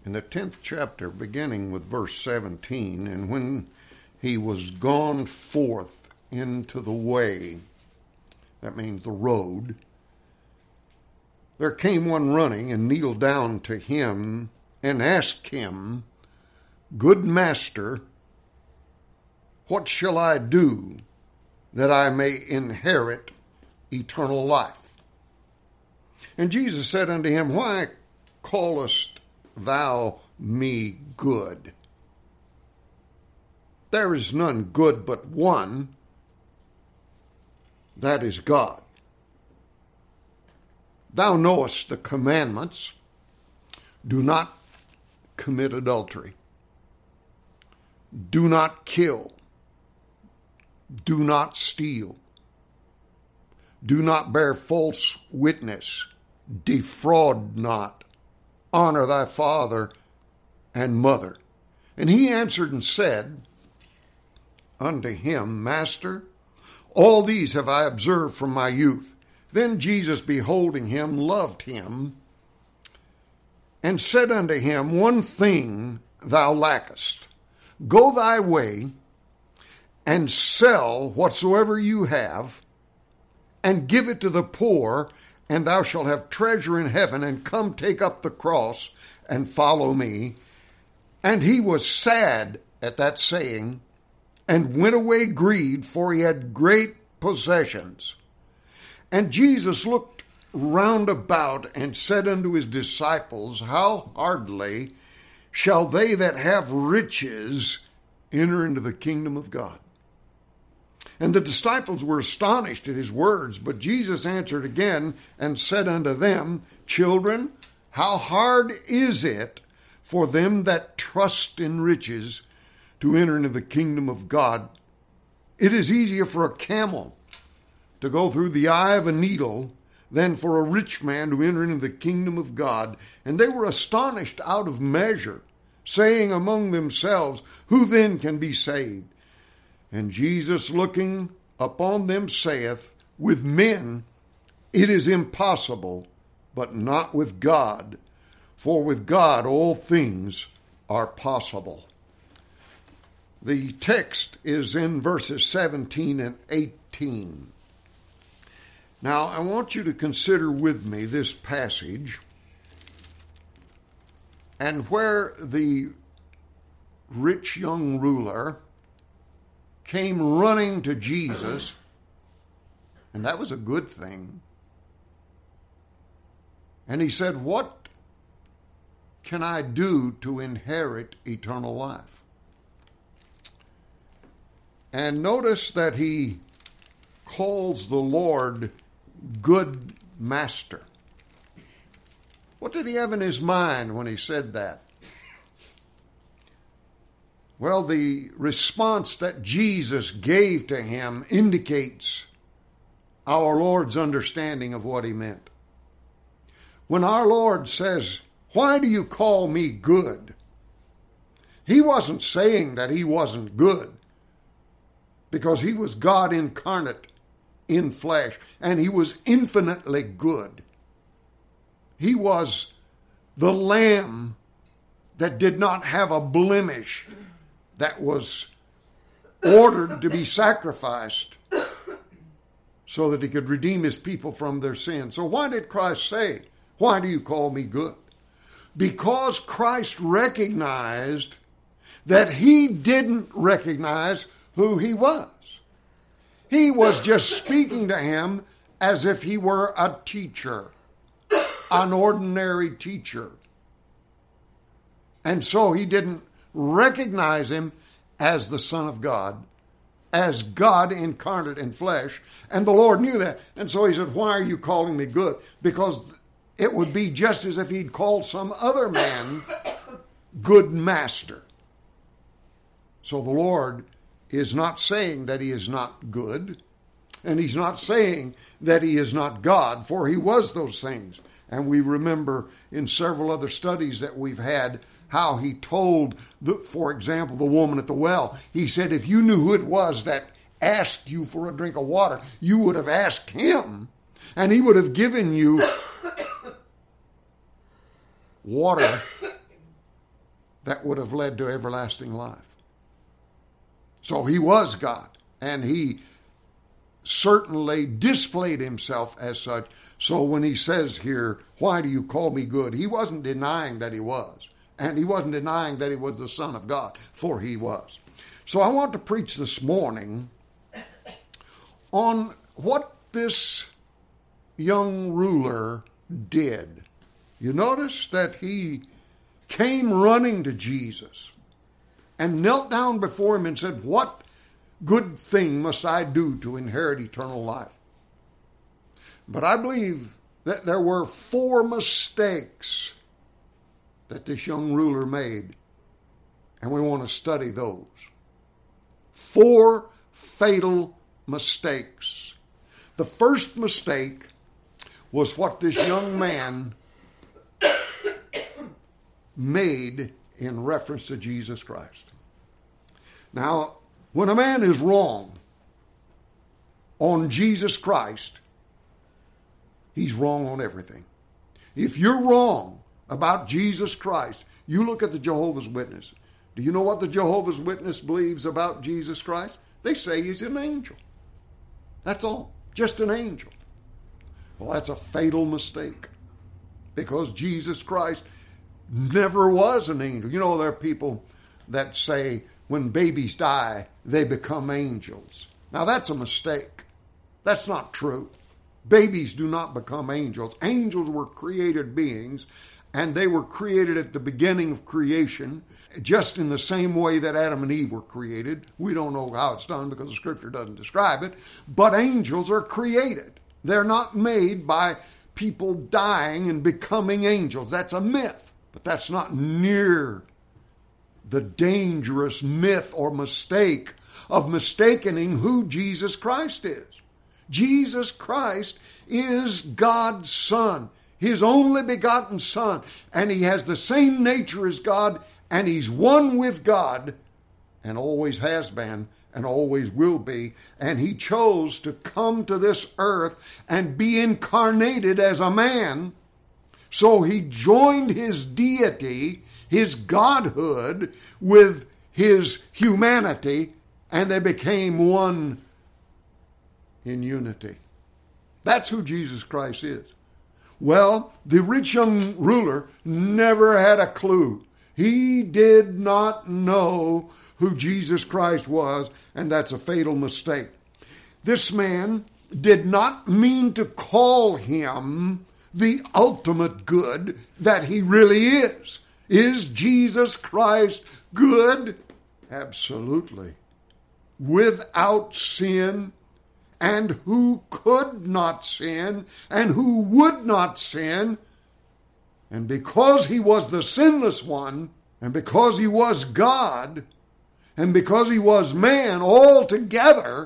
in the 10th chapter, beginning with verse 17, and when he was gone forth into the way, that means the road, there came one running and kneeled down to him and asked him, Good master, what shall I do that I may inherit eternal life? And Jesus said unto him, Why callest thou me good? There is none good but one, that is God. Thou knowest the commandments. Do not commit adultery. Do not kill. Do not steal. Do not bear false witness. Defraud not. Honor thy father and mother. And he answered and said unto him, Master, all these have I observed from my youth. Then Jesus, beholding him, loved him, and said unto him, One thing thou lackest. Go thy way, and sell whatsoever you have, and give it to the poor, and thou shalt have treasure in heaven, and come take up the cross, and follow me. And he was sad at that saying, and went away grieved, for he had great possessions. And Jesus looked round about, and said unto his disciples, How hardly shall they that have riches enter into the kingdom of God? And the disciples were astonished at his words, but Jesus answered again and said unto them, Children, how hard is it for them that trust in riches to enter into the kingdom of God? It is easier for a camel to go through the eye of a needle than for a rich man to enter into the kingdom of God. And they were astonished out of measure, saying among themselves, Who then can be saved? And Jesus, looking upon them, saith, With men it is impossible, but not with God. For with God all things are possible. The text is in verses 17 and 18. Now, I want you to consider with me this passage and where the rich young ruler came running to Jesus, and that was a good thing. And he said, What can I do to inherit eternal life? And notice that he calls the Lord Good Master. What did he have in his mind when he said that? Well, the response that Jesus gave to him indicates our Lord's understanding of what he meant. When our Lord says, Why do you call me good? He wasn't saying that he wasn't good, because he was God incarnate in flesh, and he was infinitely good. He was the Lamb that did not have a blemish, that was ordered to be sacrificed so that he could redeem his people from their sins. So why did Christ say, Why do you call me good? Because Christ recognized that he didn't recognize who he was. He was just speaking to him as if he were a teacher, an ordinary teacher. And so he didn't recognize him as the Son of God, as God incarnate in flesh. And the Lord knew that. And so he said, Why are you calling me good? Because it would be just as if he'd called some other man good master. So the Lord is not saying that he is not good, and he's not saying that he is not God, for he was those things. And we remember in several other studies that we've had how he told, for example, the woman at the well, he said, if you knew who it was that asked you for a drink of water, you would have asked him, and he would have given you water that would have led to everlasting life. So he was God, and he certainly displayed himself as such. So when he says here, why do you call me good? He wasn't denying that he was. And he wasn't denying that he was the Son of God, for he was. So I want to preach this morning on what this young ruler did. You notice that he came running to Jesus and knelt down before him and said, what good thing must I do to inherit eternal life? But I believe that there were 4 mistakes that this young ruler made, and we want to study those. 4 fatal mistakes. The first mistake was what this young man made in reference to Jesus Christ. Now, when a man is wrong on Jesus Christ, he's wrong on everything. If you're wrong about Jesus Christ, you look at the Jehovah's Witnesses. Do you know what the Jehovah's Witness believes about Jesus Christ? They say he's an angel. That's all. Just an angel. Well, that's a fatal mistake, because Jesus Christ never was an angel. You know, there are people that say when babies die, they become angels. Now, that's a mistake. That's not true. Babies do not become angels. Angels were created beings, and they were created at the beginning of creation, just in the same way that Adam and Eve were created. We don't know how it's done because the Scripture doesn't describe it, but angels are created. They're not made by people dying and becoming angels. That's a myth, but that's not near the dangerous myth or mistake of mistaking who Jesus Christ is. Jesus Christ is God's Son, His only begotten Son, and He has the same nature as God, and He's one with God, and always has been, and always will be, and He chose to come to this earth and be incarnated as a man. So He joined His deity, His godhood, with His humanity, and they became one in unity. That's who Jesus Christ is. Well, the rich young ruler never had a clue. He did not know who Jesus Christ was, and that's a fatal mistake. This man did not mean to call him the ultimate good that he really is. Is Jesus Christ good? Absolutely. Without sin, and who could not sin, and who would not sin. And because He was the sinless one, and because He was God, and because He was man all together,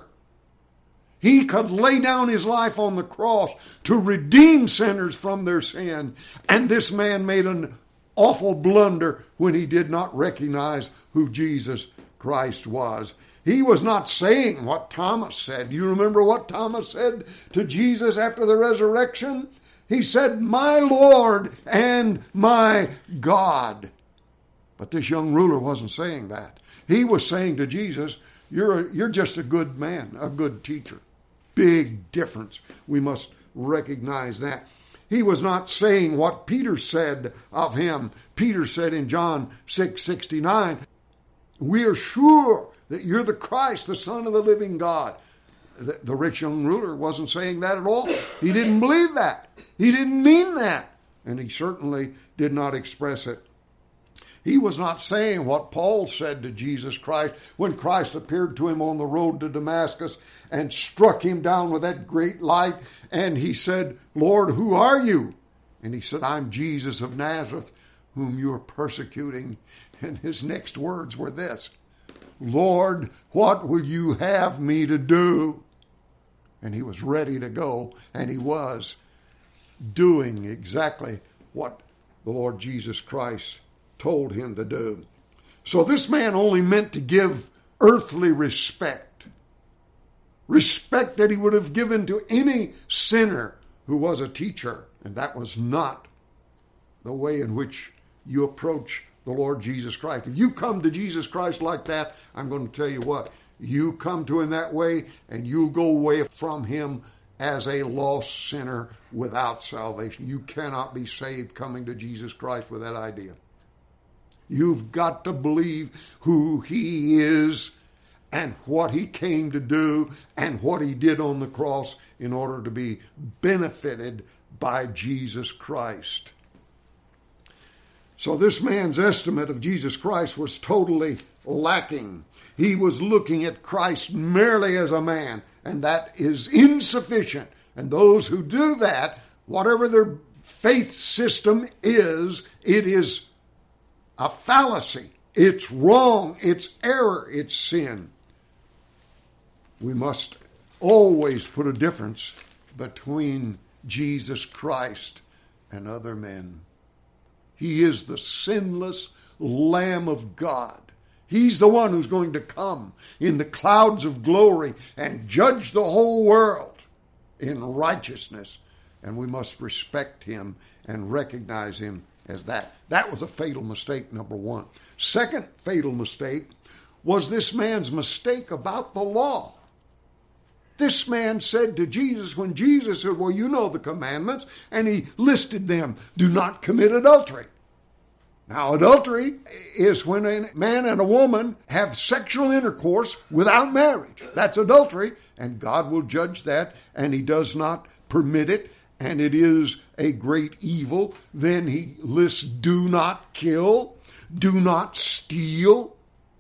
He could lay down His life on the cross to redeem sinners from their sin. And this man made an awful blunder when he did not recognize who Jesus Christ was. He was not saying what Thomas said. You remember what Thomas said to Jesus after the resurrection? He said, "My Lord and my God." But this young ruler wasn't saying that. He was saying to Jesus, you're just a good man, a good teacher. Big difference. We must recognize that. He was not saying what Peter said of him. Peter said in John 6:69, "We are sure that you're the Christ, the Son of the living God." The rich young ruler wasn't saying that at all. He didn't believe that. He didn't mean that. And he certainly did not express it. He was not saying what Paul said to Jesus Christ when Christ appeared to him on the road to Damascus and struck him down with that great light. And he said, "Lord, who are you?" And he said, "I'm Jesus of Nazareth, whom you are persecuting." And his next words were this: "Lord, what will you have me to do?" And he was ready to go, and he was doing exactly what the Lord Jesus Christ told him to do. So this man only meant to give earthly respect that he would have given to any sinner who was a teacher. And that was not the way in which you approach the Lord Jesus Christ. If you come to Jesus Christ like that, I'm going to tell you what, you come to him that way and you'll go away from him as a lost sinner without salvation. You cannot be saved coming to Jesus Christ with that idea. You've got to believe who he is and what he came to do and what he did on the cross in order to be benefited by Jesus Christ. So this man's estimate of Jesus Christ was totally lacking. He was looking at Christ merely as a man, and that is insufficient. And those who do that, whatever their faith system is, it is a fallacy. It's wrong. It's error. It's sin. We must always put a difference between Jesus Christ and other men. He is the sinless Lamb of God. He's the one who's going to come in the clouds of glory and judge the whole world in righteousness. And we must respect him and recognize him as that. That was a fatal mistake, number one. Second fatal mistake was this man's mistake about the law. This man said to Jesus, when Jesus said, well, you know the commandments, and he listed them. Do not commit adultery. Now, adultery is when a man and a woman have sexual intercourse without marriage. That's adultery, and God will judge that, and he does not permit it, and it is a great evil. Then he lists do not kill, do not steal.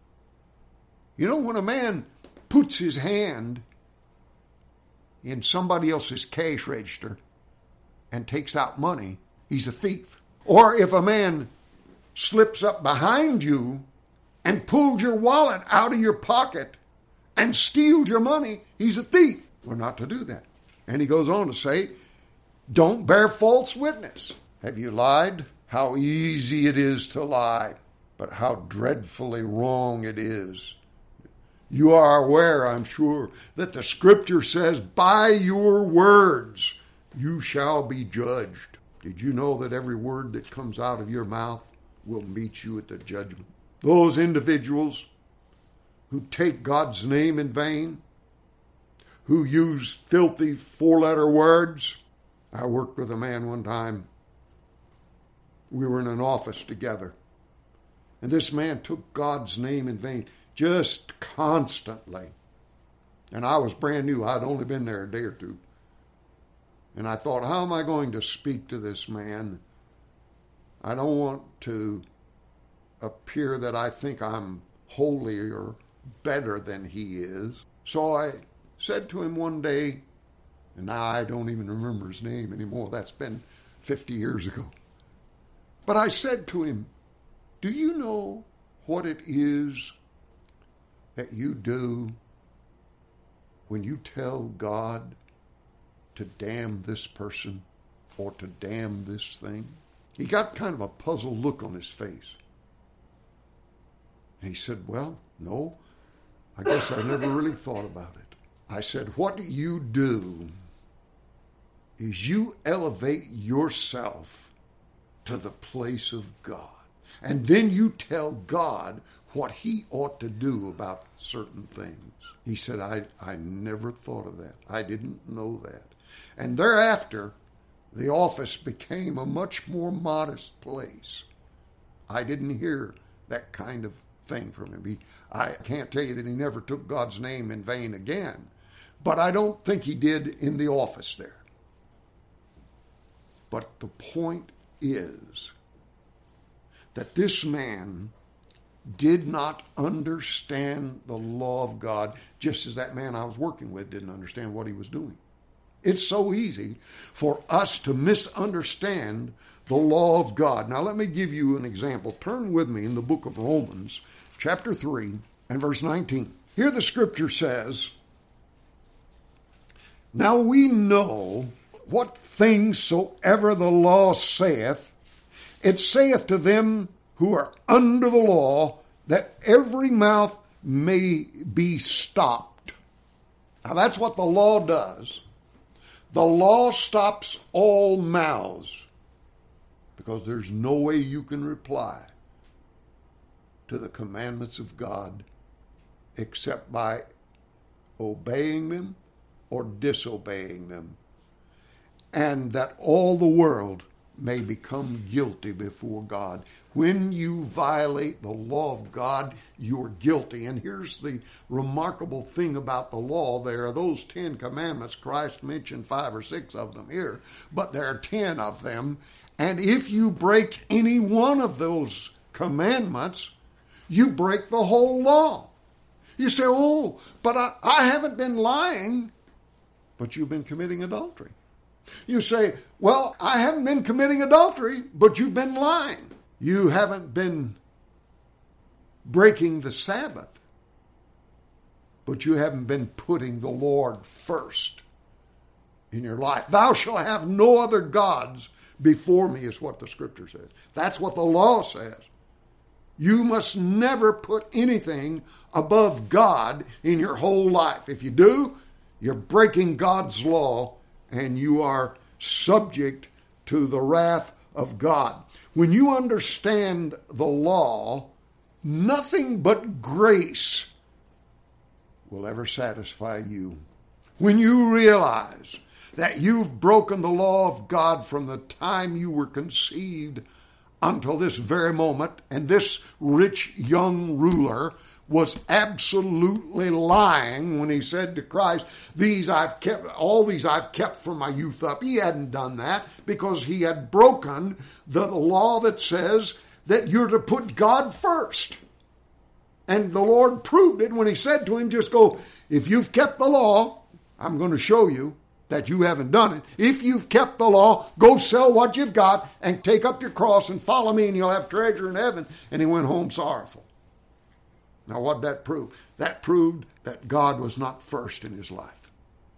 You know, when a man puts his hand in somebody else's cash register and takes out money, he's a thief. Or if a man slips up behind you and pulls your wallet out of your pocket and steals your money, he's a thief. We're not to do that. And he goes on to say, don't bear false witness. Have you lied? How easy it is to lie, but how dreadfully wrong it is. You are aware, I'm sure, that the Scripture says, by your words you shall be judged. Did you know that every word that comes out of your mouth will meet you at the judgment? Those individuals who take God's name in vain, who use filthy four-letter words. I worked with a man one time. We were in an office together, and this man took God's name in vain. Just constantly. And I was brand new. I'd only been there a day or two. And I thought, how am I going to speak to this man? I don't want to appear that I think I'm holier or better than he is. So I said to him one day, and now I don't even remember his name anymore. That's been 50 years ago. But I said to him, do you know what it is that you do when you tell God to damn this person or to damn this thing? He got kind of a puzzled look on his face. And he said, well, no, I guess I never really thought about it. I said, what you do is you elevate yourself to the place of God. And then you tell God what he ought to do about certain things. He said, I never thought of that. I didn't know that. And thereafter, the office became a much more modest place. I didn't hear that kind of thing from him. I can't tell you that he never took God's name in vain again, but I don't think he did in the office there. But the point is that this man did not understand the law of God, just as that man I was working with didn't understand what he was doing. It's so easy for us to misunderstand the law of God. Now let me give you an example. Turn with me in the book of Romans, chapter 3 and verse 19. Here the Scripture says, now we know what things soever the law saith, it saith to them who are under the law, that every mouth may be stopped. Now that's what the law does. The law stops all mouths, because there's no way you can reply to the commandments of God except by obeying them or disobeying them, and that all the world may become guilty before God. When you violate the law of God, you're guilty. And here's the remarkable thing about the law. There are those 10 commandments. Christ mentioned 5 or 6 of them here, but there are 10 of them. And if you break any one of those commandments, you break the whole law. You say, oh, but I haven't been lying, but you've been committing adultery. You say, well, I haven't been committing adultery, but you've been lying. You haven't been breaking the Sabbath, but you haven't been putting the Lord first in your life. Thou shalt have no other gods before me, is what the Scripture says. That's what the law says. You must never put anything above God in your whole life. If you do, you're breaking God's law, and you are subject to the wrath of God. When you understand the law, nothing but grace will ever satisfy you. When you realize that you've broken the law of God from the time you were conceived until this very moment, and this rich young ruler was absolutely lying when he said to Christ, all these I've kept from my youth up. He hadn't done that because he had broken the law that says that you're to put God first. And the Lord proved it when he said to him, just go, if you've kept the law, I'm going to show you that you haven't done it. If you've kept the law, go sell what you've got and take up your cross and follow me, and you'll have treasure in heaven. And he went home sorrowful. Now, what did that prove? That proved that God was not first in his life.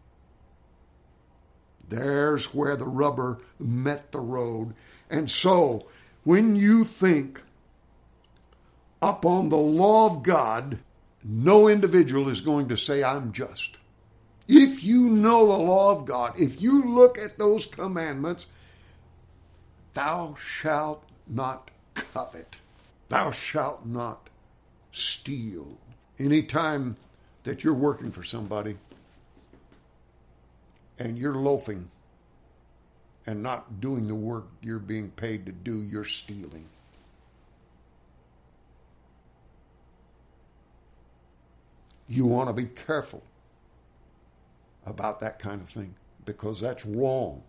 There's where the rubber met the road. And so, when you think upon the law of God, no individual is going to say, I'm just. If you know the law of God, if you look at those commandments, thou shalt not covet, thou shalt not steal. Anytime that you're working for somebody and you're loafing and not doing the work you're being paid to do, you're stealing. You want to be careful about that kind of thing because that's wrong.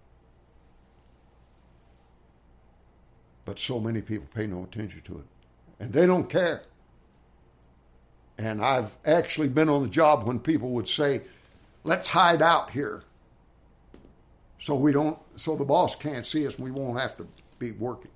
But so many people pay no attention to it, and they don't care. And I've actually been on the job when people would say, let's hide out here so the boss can't see us and we won't have to be working.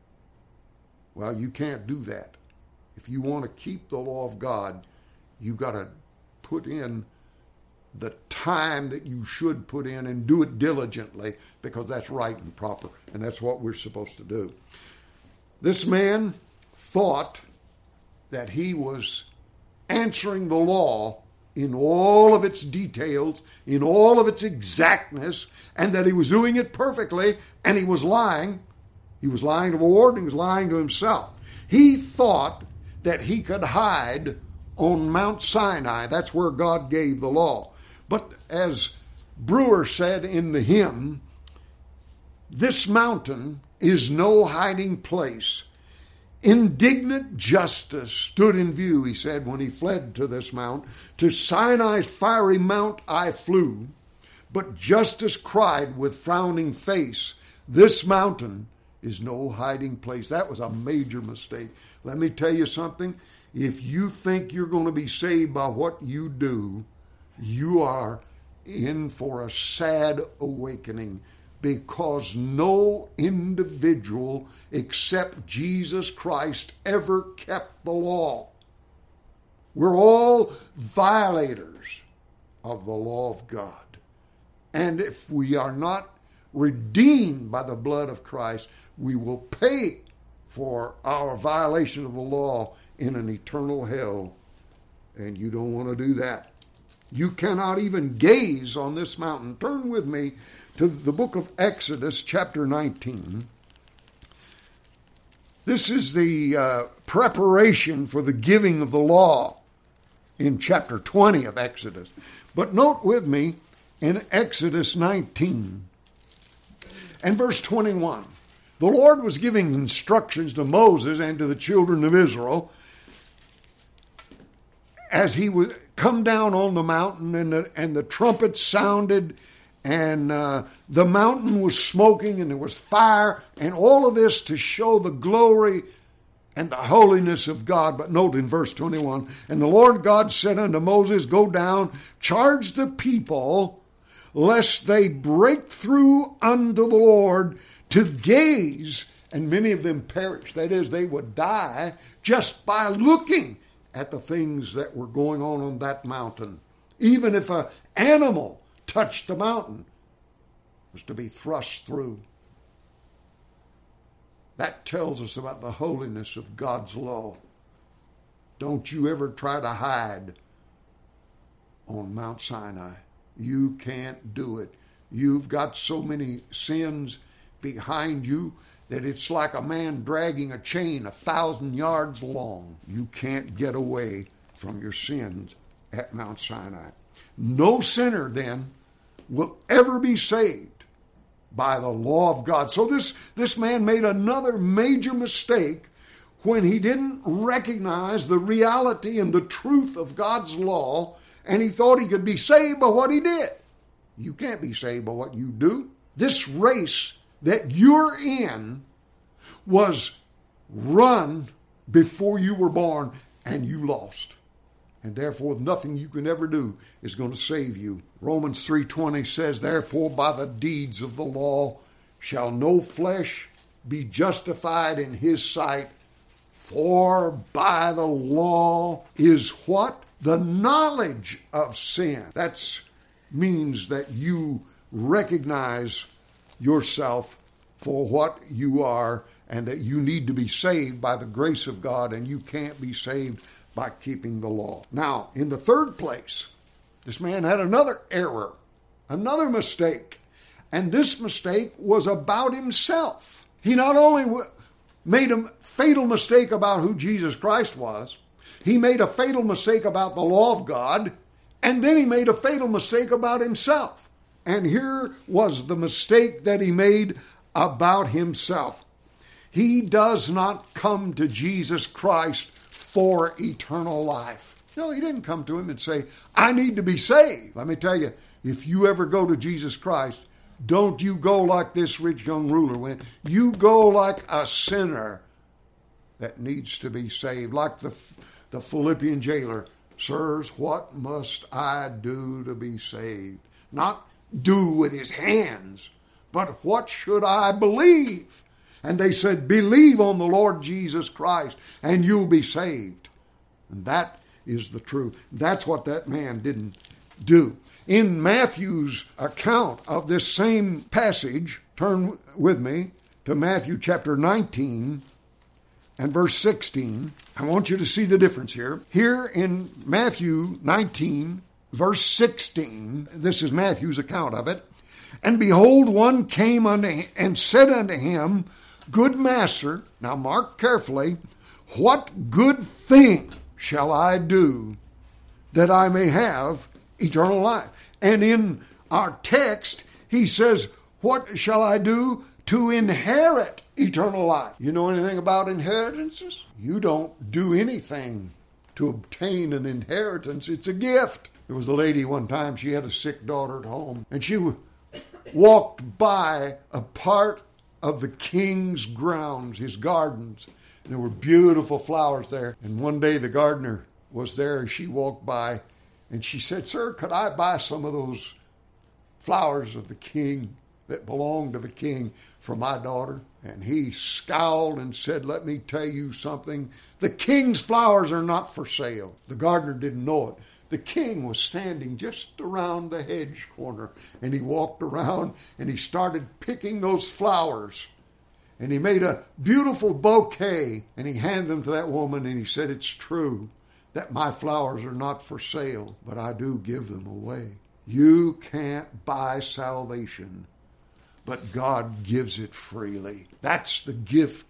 Well, you can't do that. If you want to keep the law of God, you got to put in the time that you should put in and do it diligently because that's right and proper, and that's what we're supposed to do. This man thought that he was answering the law in all of its details, in all of its exactness, and that he was doing it perfectly, and he was lying. He was lying to the Lord, and he was lying to himself. He thought that he could hide on Mount Sinai. That's where God gave the law. But as Brewer said in the hymn, this mountain is no hiding place. Indignant justice stood in view, he said, when he fled to this mount. To Sinai's fiery mount I flew, but justice cried with frowning face, this mountain is no hiding place. That was a major mistake. Let me tell you something. If you think you're going to be saved by what you do, you are in for a sad awakening, because no individual except Jesus Christ ever kept the law. We're all violators of the law of God. And if we are not redeemed by the blood of Christ, we will pay for our violation of the law in an eternal hell. And you don't want to do that. You cannot even gaze on this mountain. Turn with me to the book of Exodus, chapter 19. This is the preparation for the giving of the law in chapter 20 of Exodus. But note with me in Exodus 19 and verse 21. The Lord was giving instructions to Moses and to the children of Israel as he would come down on the mountain, and the trumpet sounded, and the mountain was smoking, and there was fire, and all of this to show the glory and the holiness of God. But note in verse 21, and the Lord God said unto Moses, go down, charge the people, lest they break through unto the Lord to gaze, and many of them perish. That is, they would die just by looking at the things that were going on that mountain. Even if an animal touched the mountain, it was to be thrust through. That tells us about the holiness of God's law. Don't you ever try to hide on Mount Sinai. You can't do it. You've got so many sins behind you that it's like a man dragging a chain 1,000 yards long. You can't get away from your sins at Mount Sinai. No sinner then will ever be saved by the law of God. So this man made another major mistake when he didn't recognize the reality and the truth of God's law, and he thought he could be saved by what he did. You can't be saved by what you do. This race that you're in was run before you were born, and you lost. And therefore, nothing you can ever do is going to save you. Romans 3:20 says, therefore, by the deeds of the law shall no flesh be justified in his sight, for by the law is what? The knowledge of sin. That means that you recognize yourself for what you are, and that you need to be saved by the grace of God, and you can't be saved by keeping the law. Now, in the third place, this man had another error, another mistake, and this mistake was about himself. He not only made a fatal mistake about who Jesus Christ was, he made a fatal mistake about the law of God, and then he made a fatal mistake about himself. And here was the mistake that he made about himself. He does not come to Jesus Christ for eternal life. No, he didn't come to him and say, I need to be saved. Let me tell you, if you ever go to Jesus Christ, don't you go like this rich young ruler went. You go like a sinner that needs to be saved. Like the Philippian jailer, sirs, what must I do to be saved? Not do with his hands, but what should I believe? And they said, believe on the Lord Jesus Christ, and you'll be saved. And that is the truth. That's what that man didn't do. In Matthew's account of this same passage, turn with me to Matthew chapter 19 and verse 16. I want you to see the difference here. Here in Matthew 19, verse 16, this is Matthew's account of it. And behold, one came unto him and said unto him, Good master, now mark carefully, what good thing shall I do that I may have eternal life? And in our text, he says, what shall I do to inherit eternal life? You know anything about inheritances? You don't do anything to obtain an inheritance. It's a gift. There was a lady one time, she had a sick daughter at home, and she walked by a part of the king's grounds, his gardens. And there were beautiful flowers there. And one day the gardener was there, and she walked by, and she said, Sir, could I buy some of those flowers of the king that belong to the king for my daughter? And he scowled and said, let me tell you something. The king's flowers are not for sale. The gardener didn't know it. The king was standing just around the hedge corner, and he walked around and he started picking those flowers, and he made a beautiful bouquet, and he handed them to that woman, and he said, it's true that my flowers are not for sale, but I do give them away. You can't buy salvation, but God gives it freely. That's the gift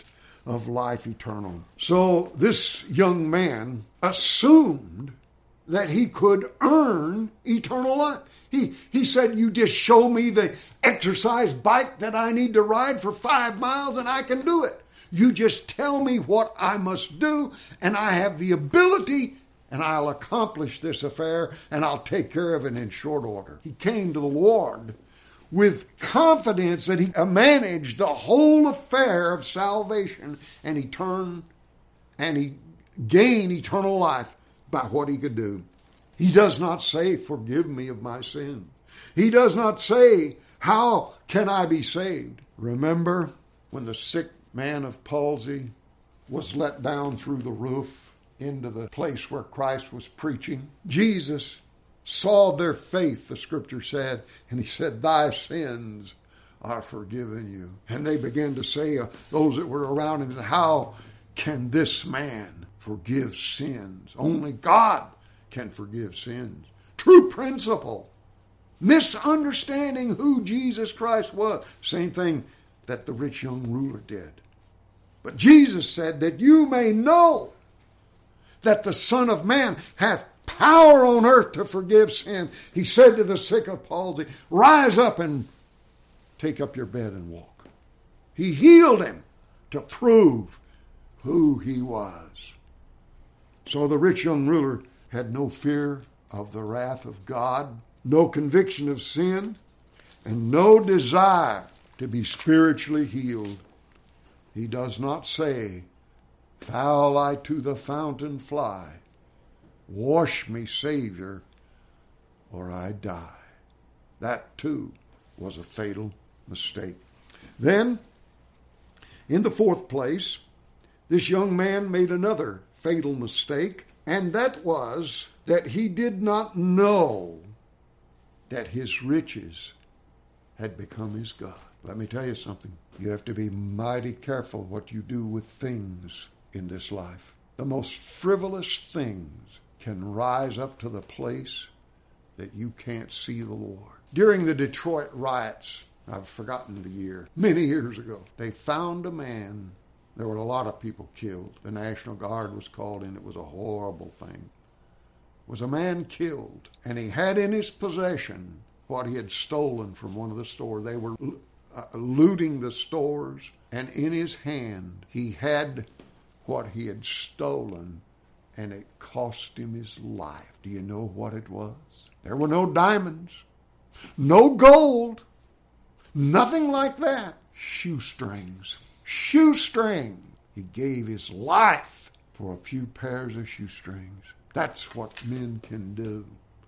of life eternal. So this young man assumed that he could earn eternal life. He said, you just show me the exercise bike that I need to ride for 5 miles and I can do it. You just tell me what I must do and I have the ability and I'll accomplish this affair and I'll take care of it in short order. He came to the Lord with confidence that he managed the whole affair of salvation, and he turned and he gained eternal life by what he could do. He does not say, forgive me of my sin. He does not say, how can I be saved? Remember when the sick man of palsy was let down through the roof into the place where Christ was preaching? Jesus saw their faith, the scripture said, and he said, thy sins are forgiven you. And they began to say, those that were around him, how can this man forgive sins? Only God can forgive sins. True principle. Misunderstanding who Jesus Christ was. Same thing that the rich young ruler did. But Jesus said that you may know that the Son of Man hath power on earth to forgive sin. He said to the sick of palsy, rise up and take up your bed and walk. He healed him to prove who he was. So the rich young ruler had no fear of the wrath of God, no conviction of sin, and no desire to be spiritually healed. He does not say, foul I to the fountain fly, wash me, Savior, or I die. That, too, was a fatal mistake. Then, in the fourth place, this young man made another fatal mistake, and that was that he did not know that his riches had become his God. Let me tell you something. You have to be mighty careful what you do with things in this life. The most frivolous things can rise up to the place that you can't see the Lord. During the Detroit riots, I've forgotten the year, many years ago, they found a man. There were a lot of people killed. The National Guard was called in. It was a horrible thing. It was a man killed, and he had in his possession what he had stolen from one of the stores. They were looting the stores, and in his hand he had what he had stolen, and it cost him his life. Do you know what it was? There were no diamonds, no gold, nothing like that. Shoestrings. Shoestring. He gave his life for a few pairs of shoestrings. That's what men can do.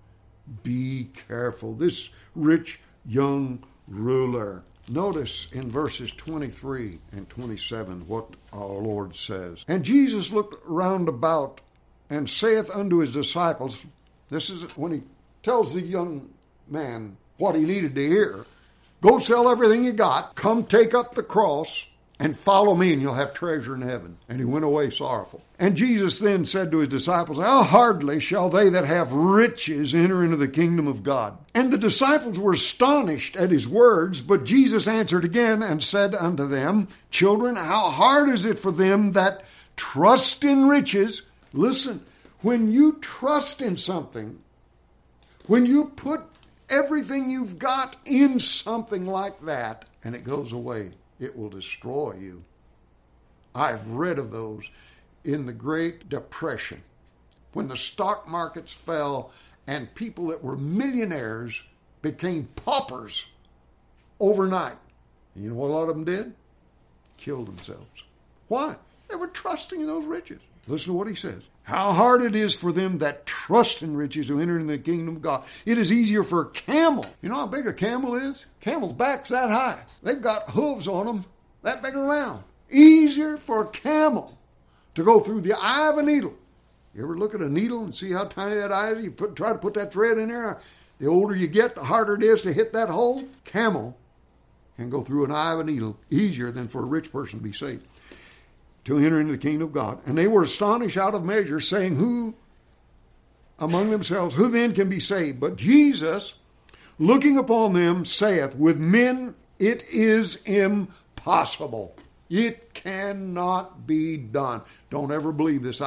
Be careful. This rich young ruler. Notice in verses 23 and 27 what our Lord says. And Jesus looked round about and saith unto his disciples, this is when he tells the young man what he needed to hear. Go sell everything you got, come take up the cross, and follow me, and you'll have treasure in heaven. And he went away sorrowful. And Jesus then said to his disciples, how hardly shall they that have riches enter into the kingdom of God? And the disciples were astonished at his words, but Jesus answered again and said unto them, children, how hard is it for them that trust in riches? Listen, when you trust in something, when you put everything you've got in something like that, and it goes away, it will destroy you. I've read of those in the Great Depression, when the stock markets fell and people that were millionaires became paupers overnight. And you know what a lot of them did? Killed themselves. Why? They were trusting in those riches. Listen to what he says. How hard it is for them that trust in riches to enter into the kingdom of God. It is easier for a camel. You know how big a camel is? Camel's back's that high. They've got hooves on them that big around. Easier for a camel to go through the eye of a needle. You ever look at a needle and see how tiny that eye is? You try to put that thread in there. The older you get, the harder it is to hit that hole. Camel can go through an eye of a needle easier than for a rich person to be saved, to enter into the kingdom of God. And they were astonished out of measure, saying, who among themselves, who then can be saved? But Jesus, looking upon them, saith, with men it is impossible. It cannot be done. Don't ever believe this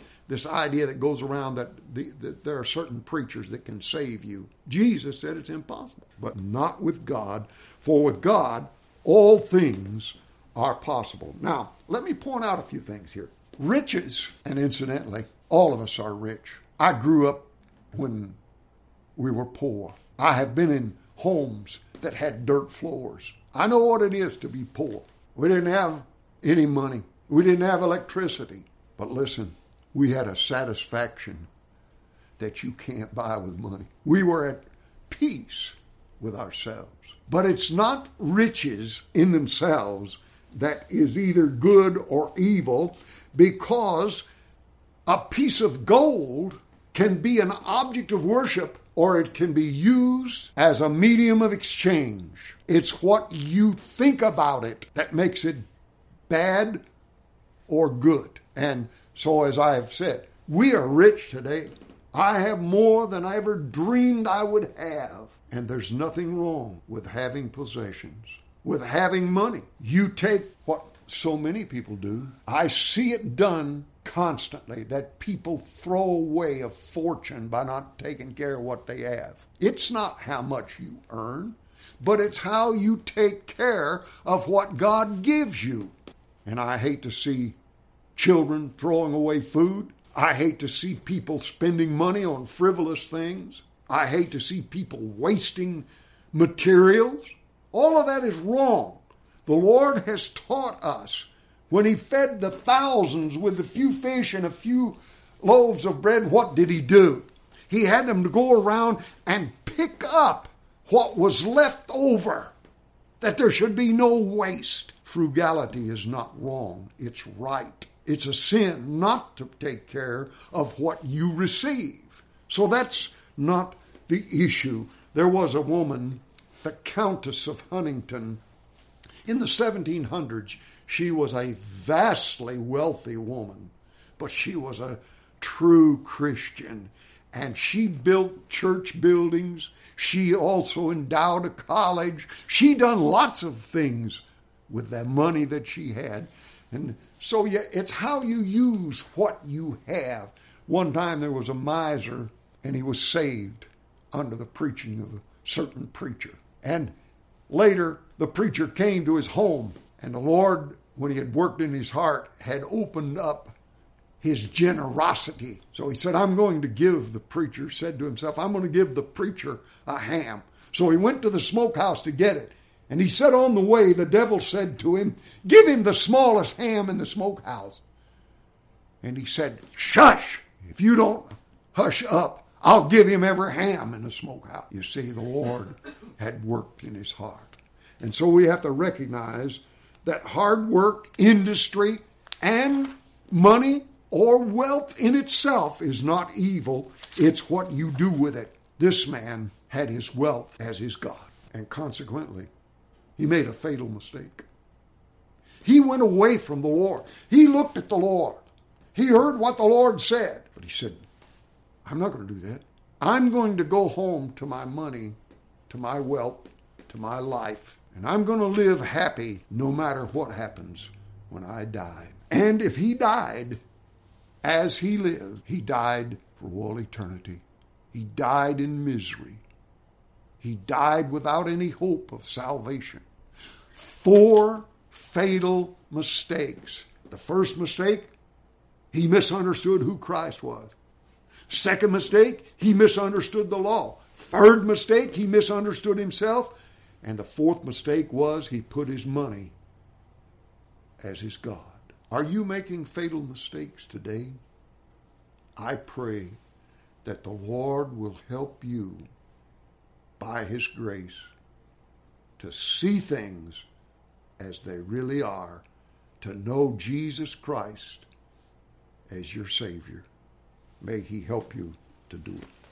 idea that goes around that there are certain preachers that can save you. Jesus said it's impossible, but not with God. For with God, all things are possible. Now, let me point out a few things here. Riches, and incidentally, all of us are rich. I grew up when we were poor. I have been in homes that had dirt floors. I know what it is to be poor. We didn't have any money. We didn't have electricity. But listen, we had a satisfaction that you can't buy with money. We were at peace with ourselves. But it's not riches in themselves that is either good or evil, because a piece of gold can be an object of worship, or it can be used as a medium of exchange. It's what you think about it that makes it bad or good. And so, as I have said, we are rich today. I have more than I ever dreamed I would have. And there's nothing wrong with having possessions, with having money. You take what so many people do. I see it done constantly, that people throw away a fortune by not taking care of what they have. It's not how much you earn, but it's how you take care of what God gives you. And I hate to see children throwing away food. I hate to see people spending money on frivolous things. I hate to see people wasting materials. All of that is wrong. The Lord has taught us. When he fed the thousands with a few fish and a few loaves of bread, what did he do? He had them to go around and pick up what was left over, that there should be no waste. Frugality is not wrong. It's right. It's a sin not to take care of what you receive. So that's not the issue. There was a woman, the Countess of Huntington, in the 1700s. She was a vastly wealthy woman, but she was a true Christian. And she built church buildings. She also endowed a college. She done lots of things with the money that she had. And so it's how you use what you have. One time there was a miser, and he was saved under the preaching of a certain preacher. And later, the preacher came to his home, and the Lord, when he had worked in his heart, had opened up his generosity. So he said, the preacher said to himself, I'm going to give the preacher a ham. So he went to the smokehouse to get it. And he said on the way, the devil said to him, give him the smallest ham in the smokehouse. And he said, shush, if you don't hush up, I'll give him every ham in the smokehouse. You see, the Lord had worked in his heart. And so we have to recognize that hard work, industry, and money or wealth in itself is not evil. It's what you do with it. This man had his wealth as his God, and consequently, he made a fatal mistake. He went away from the Lord. He looked at the Lord. He heard what the Lord said, but he said, I'm not going to do that. I'm going to go home to my money, to my wealth, to my life, and I'm going to live happy no matter what happens when I die. And if he died as he lived, he died for all eternity. He died in misery. He died without any hope of salvation. 4 fatal mistakes. The first mistake, he misunderstood who Christ was. Second mistake, he misunderstood the law. Third mistake, he misunderstood himself. And the fourth mistake was he put his money as his God. Are you making fatal mistakes today? I pray that the Lord will help you by his grace to see things as they really are, to know Jesus Christ as your Savior. May he help you to do it.